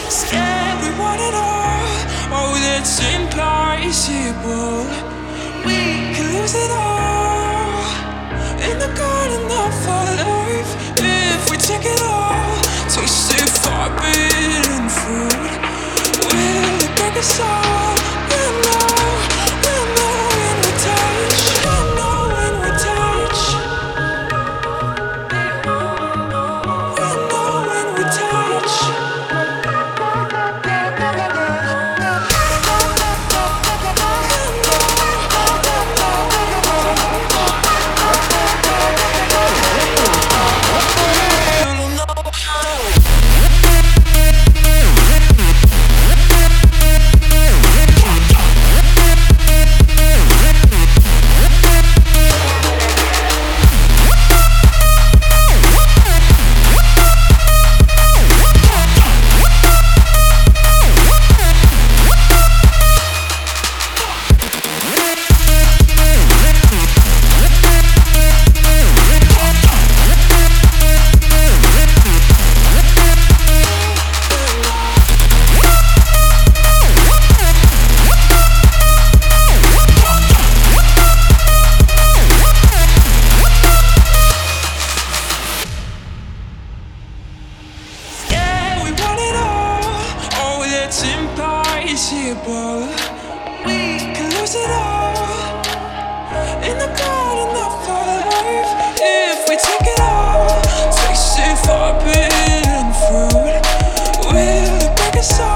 Scared we want it all. Oh, that's impossible. We can lose it all in the garden of our life. If we take it all, taste the forbidden fruit. Will it break us all? We'll know when we touch. We'll know when we touch. We'll know when we touch. It's impossible. We can lose it all in the garden of our life. If we take it all, taste the forbidden fruit. Will it break us all?